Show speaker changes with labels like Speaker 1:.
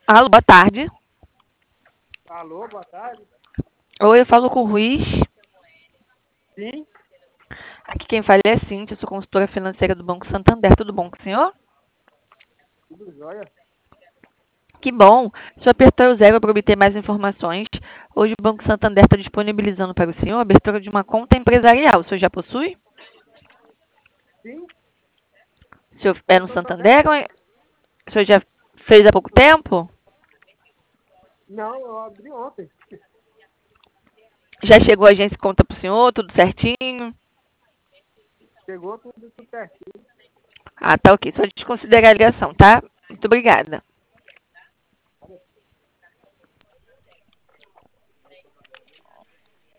Speaker 1: Alô, boa tarde.
Speaker 2: Alô, boa tarde.
Speaker 1: Oi, eu falo com o Ruiz.
Speaker 2: Sim,
Speaker 1: Aqui quem fala é a Cíntia, eu sou consultora financeira do Banco Santander. Tudo bom com o senhor?
Speaker 2: tudo jóia.
Speaker 1: Que bom. O senhor apertou o zero para obter mais informações. Hoje o Banco Santander está disponibilizando para o senhor a abertura de uma conta empresarial. O senhor já possui?
Speaker 2: Sim,
Speaker 1: O senhor é
Speaker 2: o
Speaker 1: no
Speaker 2: Santander
Speaker 1: Santander?
Speaker 2: tem.
Speaker 1: O senhor já fez há pouco tempo?
Speaker 2: Não, eu abri ontem.
Speaker 1: Já chegou a agência e conta para o senhor? Tudo certinho?
Speaker 2: Chegou tudo certinho.
Speaker 1: Ah, tá ok. Só desconsiderar a ligação, tá? Muito obrigada.